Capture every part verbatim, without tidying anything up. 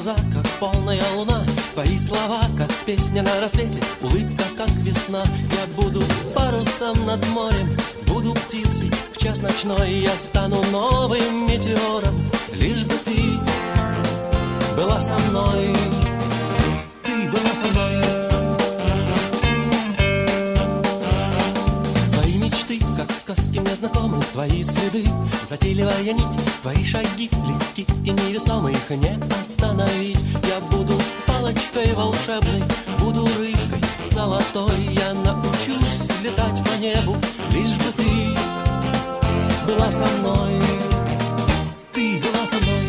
глаза, как полная луна, твои слова, как песня на рассвете, улыбка, как весна. Я буду парусом над морем, буду птицей в час ночной. Я стану новым метеором, лишь бы ты была со мной. Ты была со мной. Твои мечты, как сказки мне знакомы, твои следы, затейливая нить, твои шаги легки и невесомы, их не остановить. Я буду палочкой волшебной, буду рыбкой золотой. Я научусь летать по небу, лишь бы ты была со мной. Ты была со мной.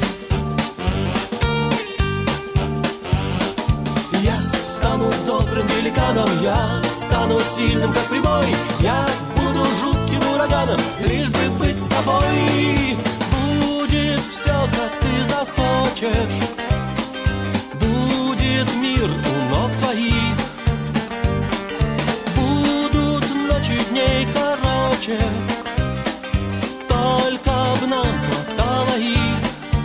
Я стану добрым великаном, я стану сильным, как прибой. Я буду жутким ураганом, лишь бы быть с тобой. Будет все, как ты захочешь, будет мир у ног твоих, будут ночи дней короче, только б нам хватало их.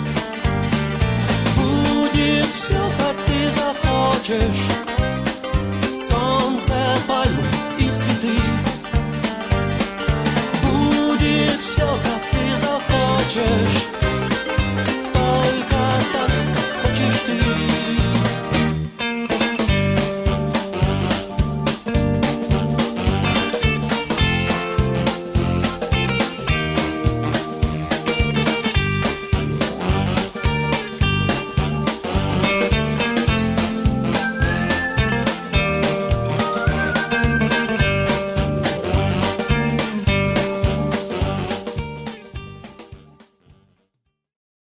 Будет все, как ты захочешь, солнце, пальмы и цветы. Будет все, как ты захочешь,